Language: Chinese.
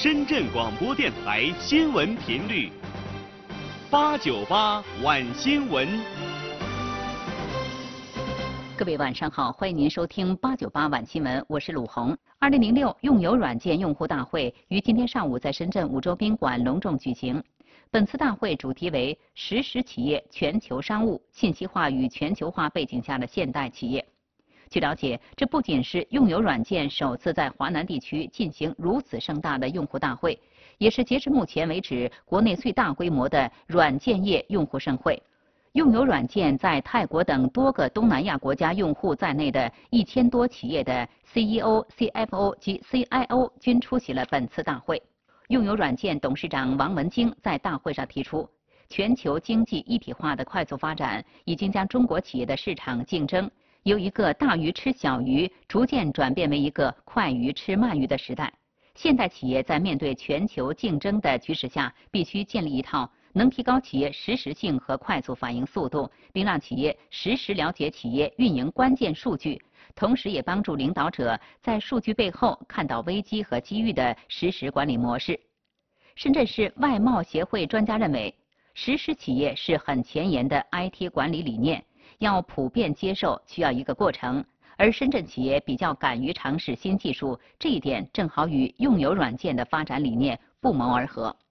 深圳广播电台新闻频率898晚新闻。 各位晚上好，欢迎您收听898晚新闻，我是鲁红。2006用友软件用户大会于今天上午在深圳五洲宾馆隆重举行。本次大会主题为“实时企业全球商务信息化与全球化背景下的现代企业”。据了解，这不仅是用友软件首次在华南地区进行如此盛大的用户大会，也是截至目前为止国内最大规模的软件业用户盛会。用友软件在泰国等多个东南亚国家用户在内的1000多企业的 CEO、CFO 及 CIO 均出席了本次大会。用友软件董事长王文京在大会上提出，全球经济一体化的快速发展已经将中国企业的市场竞争由一个大鱼吃小鱼逐渐转变为一个快鱼吃慢鱼的时代。现代企业在面对全球竞争的趋势下，必须建立一套能提高企业实时性和快速反应速度，并让企业实时了解企业运营关键数据，同时也帮助领导者在数据背后看到危机和机遇的实时管理模式。深圳市外贸协会专家认为，实时企业是很前沿的 IT 管理理念，要普遍接受需要一个过程，而深圳企业比较敢于尝试新技术，这一点正好与用友软件的发展理念不谋而合。